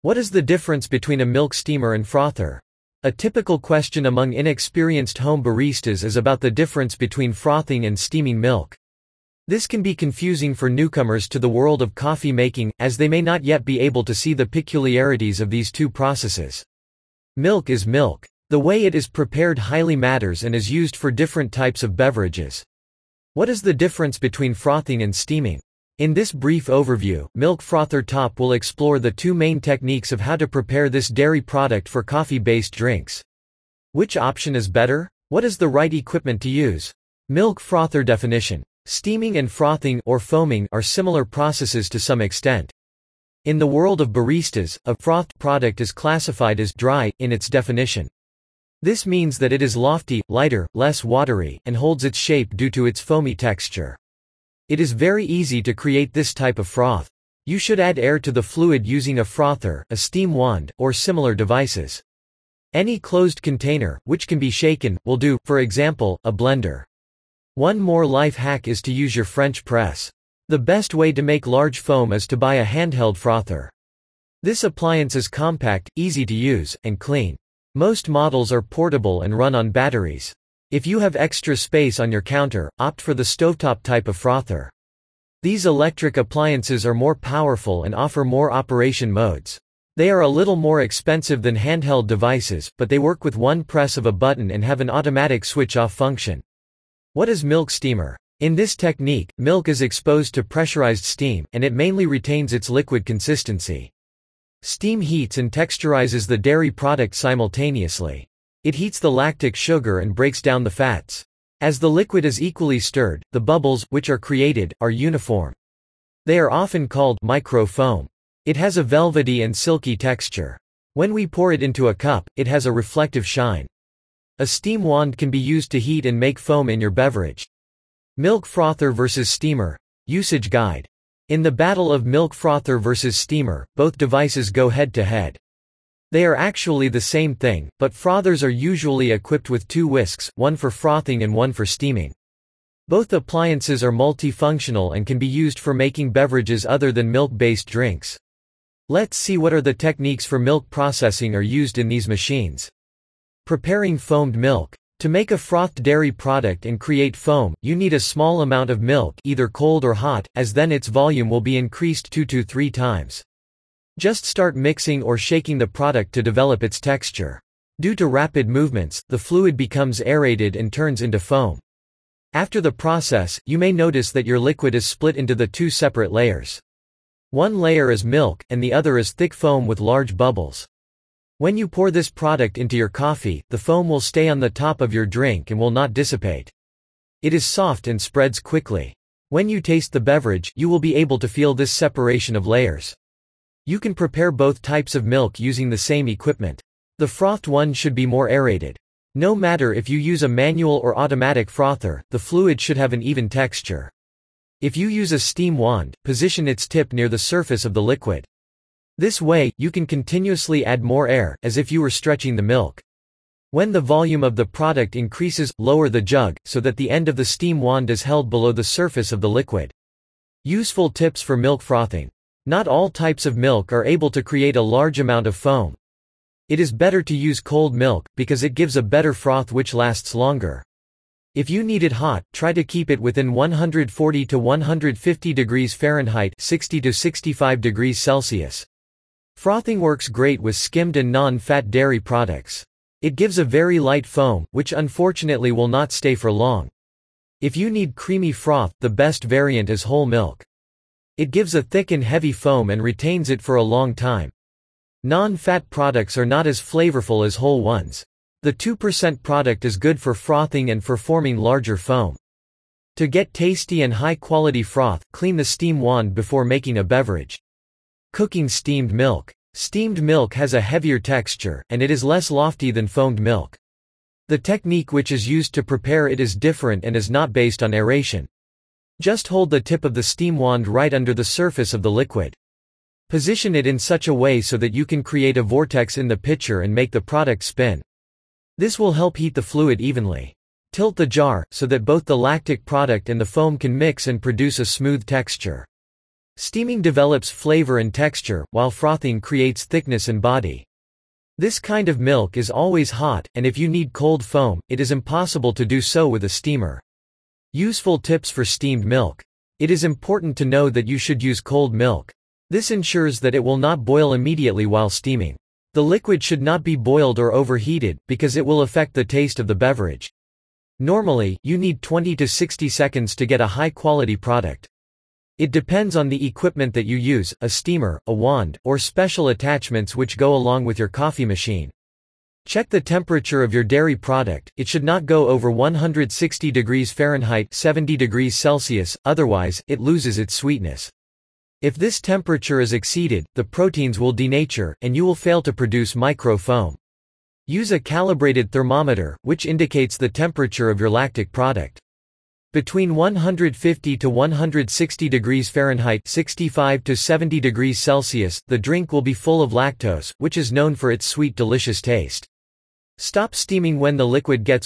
What is the difference between a milk steamer and frother? A typical question among inexperienced home baristas is about the difference between frothing and steaming milk. This can be confusing for newcomers to the world of coffee making, as they may not yet be able to see the peculiarities of these two processes. Milk is milk. The way it is prepared highly matters and is used for different types of beverages. What is the difference between frothing and steaming? In this brief overview, Milk Frother Top will explore the two main techniques of how to prepare this dairy product for coffee-based drinks. Which option is better? What is the right equipment to use? Milk frother definition. Steaming and frothing, or foaming, are similar processes to some extent. In the world of baristas, a frothed product is classified as dry, in its definition. This means that it is lofty, lighter, less watery, and holds its shape due to its foamy texture. It is very easy to create this type of froth. You should add air to the fluid using a frother, a steam wand, or similar devices. Any closed container, which can be shaken, will do, for example, a blender. One more life hack is to use your French press. The best way to make large foam is to buy a handheld frother. This appliance is compact, easy to use, and clean. Most models are portable and run on batteries. If you have extra space on your counter, opt for the stovetop type of frother. These electric appliances are more powerful and offer more operation modes. They are a little more expensive than handheld devices, but they work with one press of a button and have an automatic switch-off function. What is milk steamer? In this technique, milk is exposed to pressurized steam, and it mainly retains its liquid consistency. Steam heats and texturizes the dairy product simultaneously. It heats the lactic sugar and breaks down the fats. As the liquid is equally stirred, the bubbles, which are created, are uniform. They are often called micro-foam. It has a velvety and silky texture. When we pour it into a cup, it has a reflective shine. A steam wand can be used to heat and make foam in your beverage. Milk frother versus steamer. Usage guide. In the battle of milk frother versus steamer, both devices go head-to-head. They are actually the same thing, but frothers are usually equipped with two whisks, one for frothing and one for steaming. Both appliances are multifunctional and can be used for making beverages other than milk-based drinks. Let's see what are the techniques for milk processing are used in these machines. Preparing foamed milk. To make a frothed dairy product and create foam, you need a small amount of milk, either cold or hot, as then its volume will be increased 2 to 3 times. Just start mixing or shaking the product to develop its texture. Due to rapid movements, the fluid becomes aerated and turns into foam. After the process, you may notice that your liquid is split into the two separate layers. One layer is milk, and the other is thick foam with large bubbles. When you pour this product into your coffee, the foam will stay on the top of your drink and will not dissipate. It is soft and spreads quickly. When you taste the beverage, you will be able to feel this separation of layers. You can prepare both types of milk using the same equipment. The frothed one should be more aerated. No matter if you use a manual or automatic frother, the fluid should have an even texture. If you use a steam wand, position its tip near the surface of the liquid. This way, you can continuously add more air, as if you were stretching the milk. When the volume of the product increases, lower the jug, so that the end of the steam wand is held below the surface of the liquid. Useful tips for milk frothing. Not all types of milk are able to create a large amount of foam. It is better to use cold milk, because it gives a better froth which lasts longer. If you need it hot, try to keep it within 140 to 150 degrees Fahrenheit, 60 to 65 degrees Celsius. Frothing works great with skimmed and non-fat dairy products. It gives a very light foam, which unfortunately will not stay for long. If you need creamy froth, the best variant is whole milk. It gives a thick and heavy foam and retains it for a long time. Non-fat products are not as flavorful as whole ones. The 2% product is good for frothing and for forming larger foam. To get tasty and high-quality froth, clean the steam wand before making a beverage. Cooking steamed milk. Steamed milk has a heavier texture, and it is less lofty than foamed milk. The technique which is used to prepare it is different and is not based on aeration. Just hold the tip of the steam wand right under the surface of the liquid. Position it in such a way so that you can create a vortex in the pitcher and make the product spin. This will help heat the fluid evenly. Tilt the jar, so that both the lactic product and the foam can mix and produce a smooth texture. Steaming develops flavor and texture, while frothing creates thickness and body. This kind of milk is always hot, and if you need cold foam, it is impossible to do so with a steamer. Useful tips for steamed milk. It is important to know that you should use cold milk. This ensures that it will not boil immediately while steaming. The liquid should not be boiled or overheated, because it will affect the taste of the beverage. Normally, you need 20 to 60 seconds to get a high-quality product. It depends on the equipment that you use, a steamer, a wand, or special attachments which go along with your coffee machine. Check the temperature of your dairy product. It should not go over 160 degrees Fahrenheit 70 degrees Celsius, otherwise, it loses its sweetness. If this temperature is exceeded, the proteins will denature, and you will fail to produce micro-foam. Use a calibrated thermometer, which indicates the temperature of your lactic product. Between 150 to 160 degrees Fahrenheit 65 to 70 degrees Celsius, the drink will be full of lactose, which is known for its sweet delicious taste. Stop steaming when the liquid gets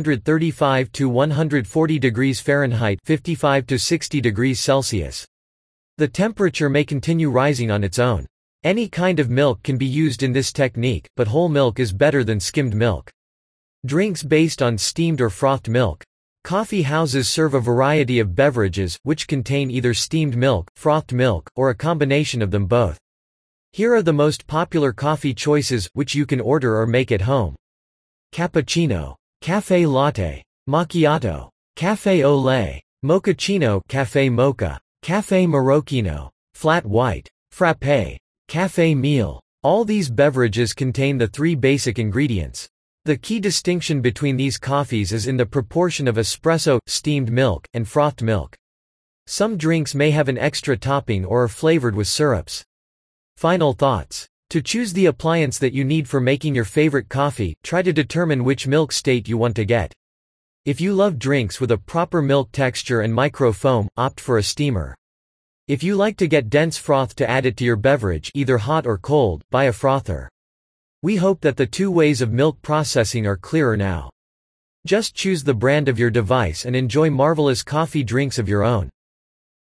135 to 140 degrees Fahrenheit 55 to 60 degrees Celsius. The temperature may continue rising on its own. Any kind of milk can be used in this technique, but whole milk is better than skimmed milk. Drinks based on steamed or frothed milk. Coffee houses serve a variety of beverages, which contain either steamed milk, frothed milk, or a combination of them both. Here are the most popular coffee choices, which you can order or make at home. Cappuccino, Café Latte, Macchiato, Café au lait, Mochaccino, Café Mocha, Café Moroccino, Flat White, Frappé, Café Meal. All these beverages contain the three basic ingredients. The key distinction between these coffees is in the proportion of espresso, steamed milk, and frothed milk. Some drinks may have an extra topping or are flavored with syrups. Final thoughts. To choose the appliance that you need for making your favorite coffee, try to determine which milk state you want to get. If you love drinks with a proper milk texture and micro-foam, opt for a steamer. If you like to get dense froth to add it to your beverage, either hot or cold, buy a frother. We hope that the two ways of milk processing are clearer now. Just choose the brand of your device and enjoy marvelous coffee drinks of your own.